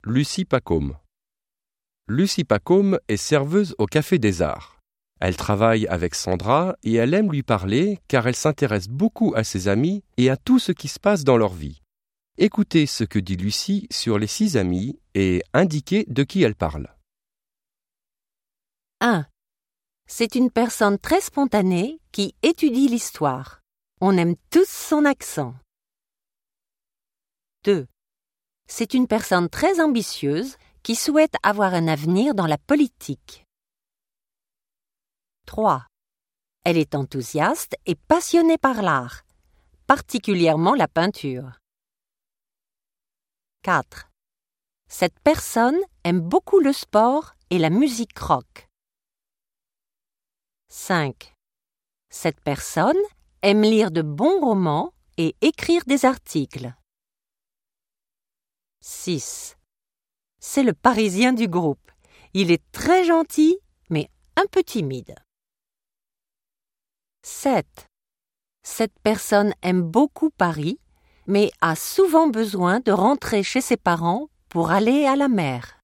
Lucie Pacôme. Lucie Pacôme est serveuse au Café des Arts. Elle travaille avec Sandra et elle aime lui parler car elle s'intéresse beaucoup à ses amis et à tout ce qui se passe dans leur vie. Écoutez ce que dit Lucie sur les 6 amis et indiquez de qui elle parle. 1. C'est une personne très spontanée qui étudie l'histoire. On aime tous son accent. 2. C'est une personne très ambitieuse qui souhaite avoir un avenir dans la politique. 3. Elle est enthousiaste et passionnée par l'art, particulièrement la peinture. 4. Cette personne aime beaucoup le sport et la musique rock. 5. Cette personne aime lire de bons romans et écrire des articles. 6. C'est le Parisien du groupe. Il est très gentil, mais un peu timide. 7. Cette personne aime beaucoup Paris, mais a souvent besoin de rentrer chez ses parents pour aller à la mer.